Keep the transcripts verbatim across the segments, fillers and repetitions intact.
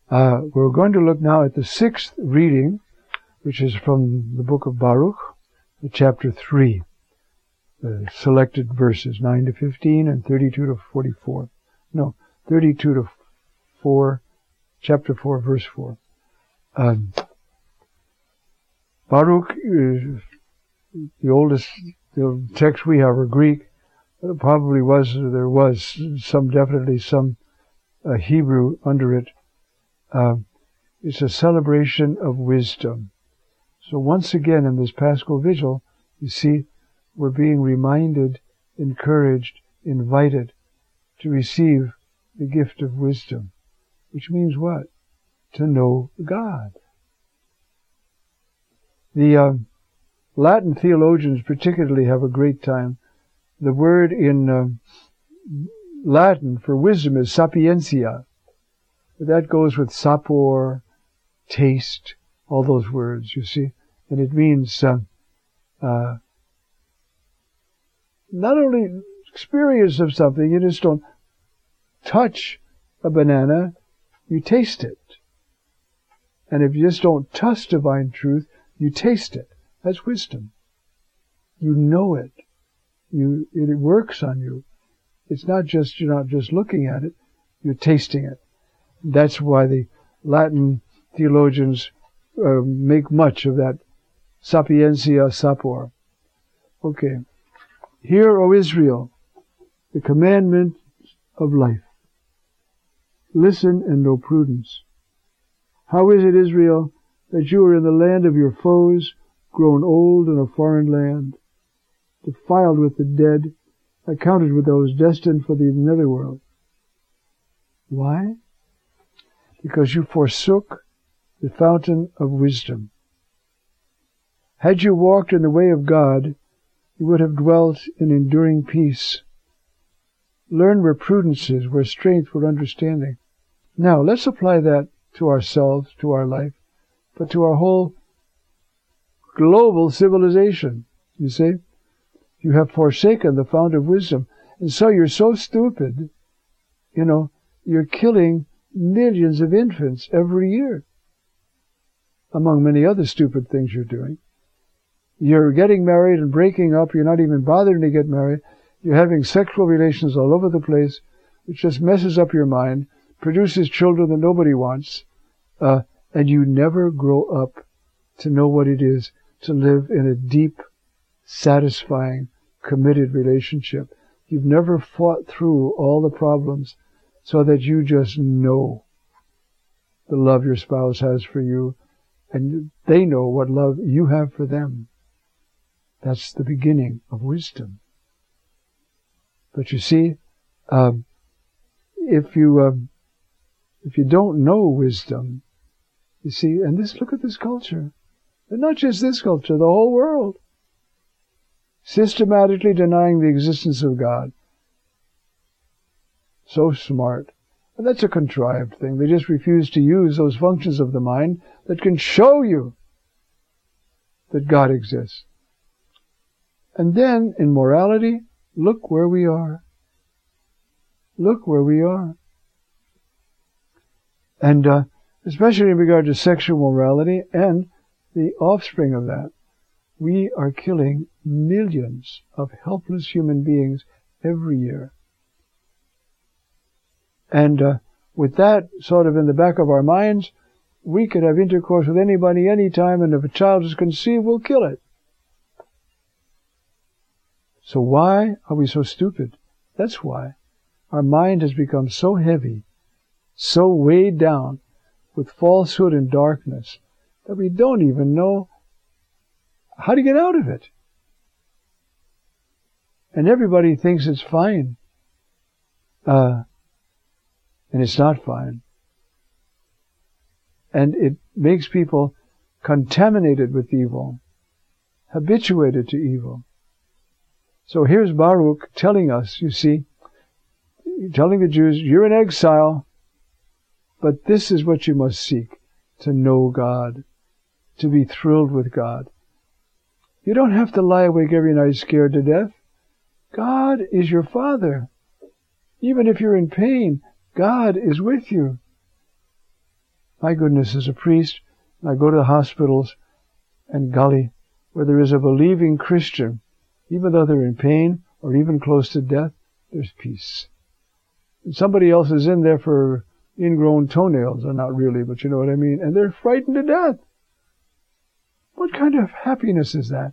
Uh, we're going to look now at the sixth reading, which is from the book of Baruch, chapter three, the selected verses nine to fifteen and thirty-two to forty-four. No, thirty-two to four, chapter four, verse four. Um, Baruch is the oldest the text we have are Greek, but it probably was, there was some, definitely some uh, Hebrew under it. Uh, it's a celebration of wisdom. So once again in this Paschal Vigil, you see, we're being reminded, encouraged, invited to receive the gift of wisdom. Which means what? To know God. The uh, Latin theologians particularly have a great time. The word in uh, Latin for wisdom is sapientia. That goes with sapor, taste, all those words, you see. And it means uh, uh, not only experience of something, you just don't touch a banana, you taste it. And if you just don't touch divine truth, you taste it. That's wisdom. You know it. You, it works on you. It's not just, you're not just looking at it, you're tasting it. That's why the Latin theologians uh, make much of that sapientia sapor. Okay. Hear, O Israel, the commandment of life. Listen and know prudence. How is it, Israel, that you are in the land of your foes, grown old in a foreign land, defiled with the dead, accounted with those destined for the netherworld? Why? Because you forsook the fountain of wisdom. Had you walked in the way of God, you would have dwelt in enduring peace. Learn where prudence is, where strength, where understanding. Now, let's apply that to ourselves, to our life, but to our whole global civilization. You see? You have forsaken the fount of wisdom, and so you're so stupid, you know, you're killing millions of infants every year, among many other stupid things you're doing. You're getting married and breaking up, you're not even bothering to get married, you're having sexual relations all over the place, which just messes up your mind, produces children that nobody wants, uh, and you never grow up to know what it is to live in a deep, satisfying, committed relationship. You've never fought through all the problems so that you just know the love your spouse has for you, and they know what love you have for them. That's the beginning of wisdom. But you see, um, if you um, if you don't know wisdom, you see, and this, look at this culture, and not just this culture, the whole world, systematically denying the existence of God. So smart. And that's a contrived thing. They just refuse to use those functions of the mind that can show you that God exists. And then, in morality, look where we are. Look where we are. And uh, especially in regard to sexual morality and the offspring of that, we are killing millions of helpless human beings every year. And uh, with that sort of in the back of our minds, we could have intercourse with anybody anytime, and if a child is conceived, we'll kill it. So why are we so stupid? That's why. Our mind has become so heavy, so weighed down with falsehood and darkness, that we don't even know how to get out of it. And everybody thinks it's fine. Uh, and it's not fine. And it makes people contaminated with evil, habituated to evil. So here's Baruch telling us, you see, telling the Jews, you're in exile, but this is what you must seek, to know God, to be thrilled with God. You don't have to lie awake every night scared to death. God is your Father. Even if you're in pain, God is with you. My goodness, as a priest, I go to the hospitals, and golly, where there is a believing Christian, even though they're in pain or even close to death, there's peace. And somebody else is in there for ingrown toenails, or not really, but you know what I mean, and they're frightened to death. What kind of happiness is that?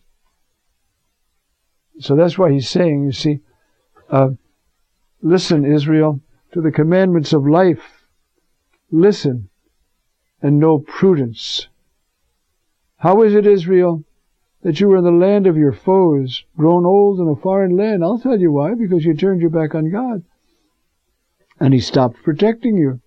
So that's why he's saying, you see, uh, listen, Israel, to the commandments of life. Listen and know prudence. How is it, Israel, that you were in the land of your foes, grown old in a foreign land? I'll tell you why, because you turned your back on God. And he stopped protecting you.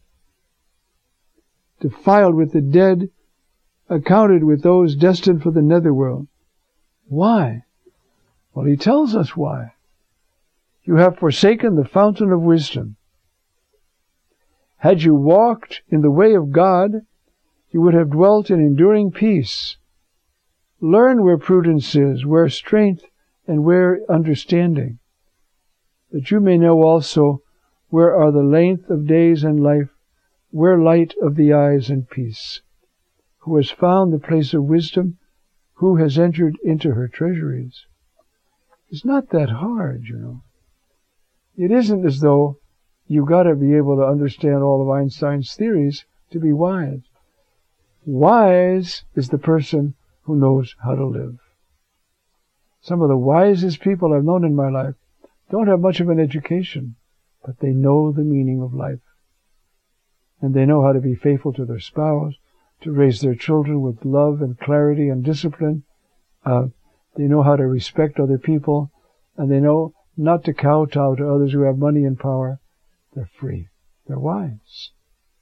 Defiled with the dead, accounted with those destined for the netherworld. Why? Well, he tells us why. You have forsaken the fountain of wisdom. Had you walked in the way of God, you would have dwelt in enduring peace. Learn where prudence is, where strength, and where understanding, that you may know also where are the length of days and life, where light of the eyes and peace. Who has found the place of wisdom? Who has entered into her treasuries? It's not that hard, you know. It isn't as though you've got to be able to understand all of Einstein's theories to be wise. Wise is the person who knows how to live. Some of the wisest people I've known in my life don't have much of an education, but they know the meaning of life. And they know how to be faithful to their spouse, to raise their children with love and clarity and discipline. Uh, they know how to respect other people, and they know not to kowtow to others who have money and power. They're free. They're wise.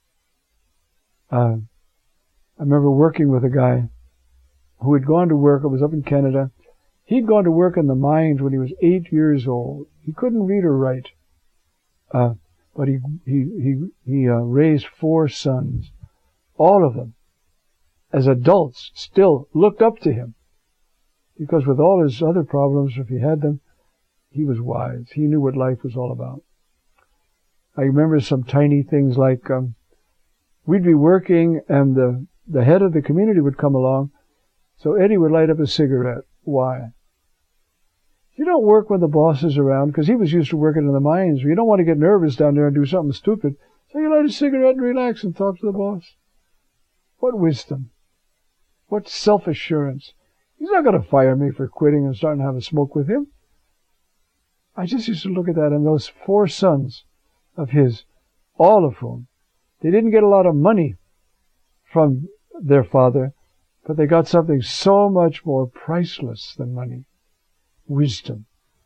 Uh, I remember working with a guy who had gone to work. I was up in Canada. He'd gone to work in the mines when he was eight years old. He couldn't read or write. Uh, but he, he, he, he, uh, raised four sons. All of them, as adults, still looked up to him. Because with all his other problems, if he had them, he was wise. He knew what life was all about. I remember some tiny things like, um, we'd be working and the, the head of the community would come along. So Eddie would light up a cigarette. Why? You don't work when the boss is around, because he was used to working in the mines. You don't want to get nervous down there and do something stupid. So you light a cigarette and relax and talk to the boss. What wisdom. What self-assurance. He's not going to fire me for quitting and starting to have a smoke with him. I just used to look at that, and those four sons of his, all of whom, they didn't get a lot of money from their father, but they got something so much more priceless than money. Wisdom.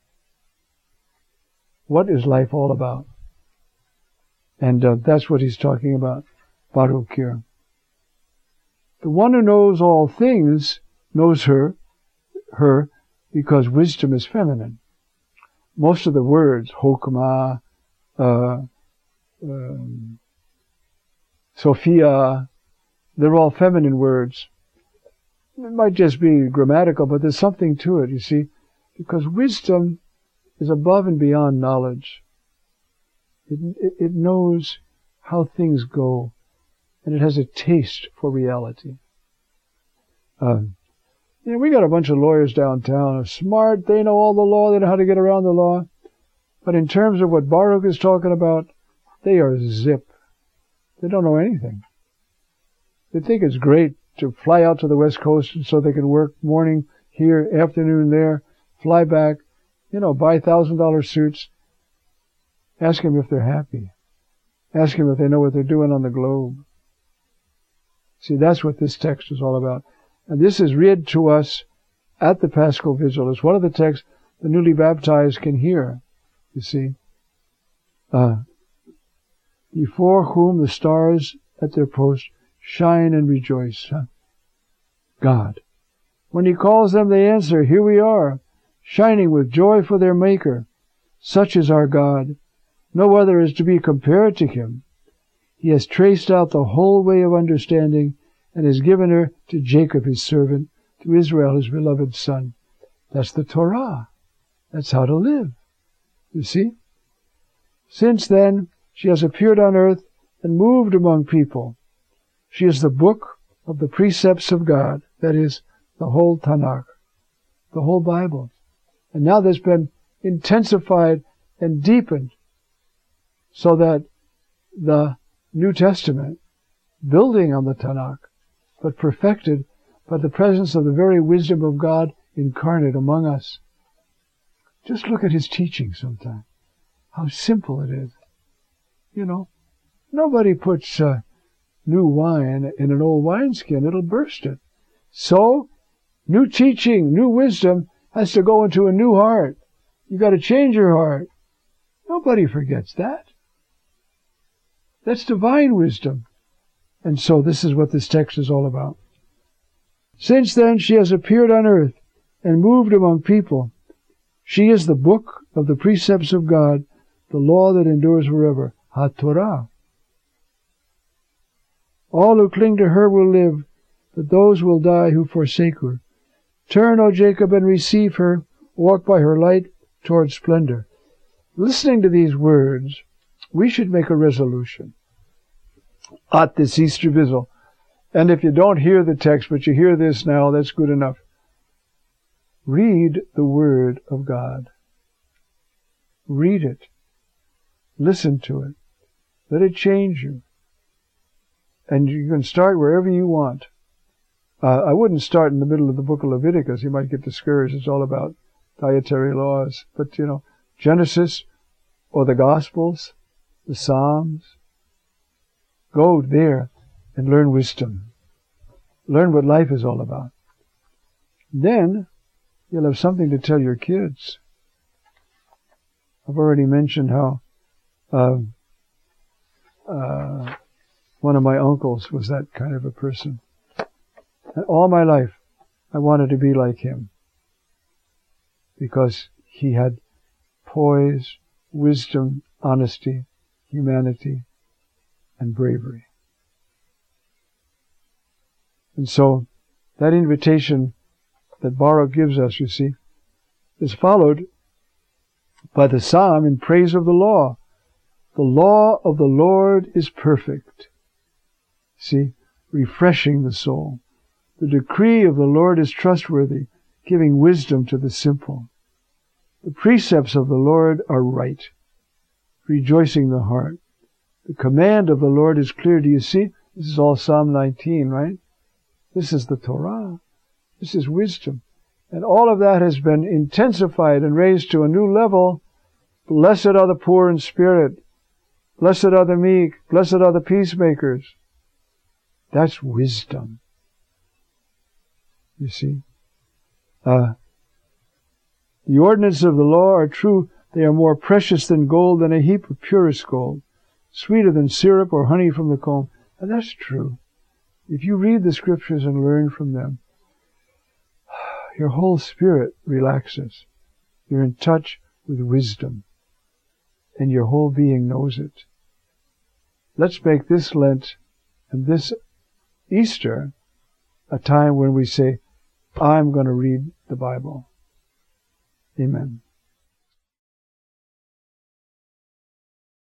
What is life all about? And uh, that's what he's talking about, Baruch here. The one who knows all things knows her, her, because wisdom is feminine. Most of the words, Chokmah, uh, um, Sophia, they're all feminine words. It might just be grammatical, but there's something to it, you see, because wisdom is above and beyond knowledge. It, it, it knows how things go, and it has a taste for reality. Um, you know, we got a bunch of lawyers downtown, are smart, they know all the law, they know how to get around the law, but in terms of what Baruch is talking about, they are zip. They don't know anything. They think it's great to fly out to the West Coast and so they can work morning here, afternoon there, fly back, you know, buy thousand dollar suits. Ask them if they're happy. Ask them if they know what they're doing on the globe. See, that's what this text is all about. And this is read to us at the Paschal Vigil. It's one of the texts the newly baptized can hear, you see. Uh, before whom the stars at their post shine and rejoice. Huh? God. When he calls them, they answer, here we are, shining with joy for their Maker. Such is our God. No other is to be compared to him. He has traced out the whole way of understanding and has given her to Jacob his servant, to Israel his beloved son. That's the Torah. That's how to live. You see? Since then, she has appeared on earth and moved among people. She is the book of the precepts of God. That is, the whole Tanakh, the whole Bible. And now there's been intensified and deepened so that the New Testament, building on the Tanakh, but perfected by the presence of the very wisdom of God incarnate among us. Just look at his teaching sometime. How simple it is. You know, nobody puts uh, new wine in an old wineskin. It'll burst it. So, new teaching, new wisdom has to go into a new heart. You got to change your heart. Nobody forgets that. That's divine wisdom. And so this is what this text is all about. Since then she has appeared on earth and moved among people. She is the book of the precepts of God, the law that endures forever, HaTorah. All who cling to her will live, but those will die who forsake her. Turn, O Jacob, and receive her, walk by her light toward splendor. Listening to these words, we should make a resolution at this Easter Vigil. And if you don't hear the text, but you hear this now, that's good enough. Read the Word of God. Read it. Listen to it. Let it change you. And you can start wherever you want. Uh, I wouldn't start in the middle of the book of Leviticus. You might get discouraged. It's all about dietary laws. But, you know, Genesis or the Gospels, the Psalms. Go there and learn wisdom. Learn what life is all about. Then you'll have something to tell your kids. I've already mentioned how uh, uh, one of my uncles was that kind of a person. And all my life, I wanted to be like him. Because he had poise, wisdom, honesty, humanity, and bravery. And so, that invitation that Baruch gives us, you see, is followed by the psalm in praise of the law. The law of the Lord is perfect. See, refreshing the soul. The decree of the Lord is trustworthy, giving wisdom to the simple. The precepts of the Lord are right, rejoicing the heart. The command of the Lord is clear. Do you see? This is all Psalm nineteen, right? This is the Torah. This is wisdom. And all of that has been intensified and raised to a new level. Blessed are the poor in spirit. Blessed are the meek. Blessed are the peacemakers. That's wisdom. You see? Uh, the ordinances of the law are true. They are more precious than gold, than a heap of purest gold. Sweeter than syrup or honey from the comb. And that's true. If you read the scriptures and learn from them, your whole spirit relaxes. You're in touch with wisdom. And your whole being knows it. Let's make this Lent and this Easter a time when we say, I'm going to read the Bible. Amen.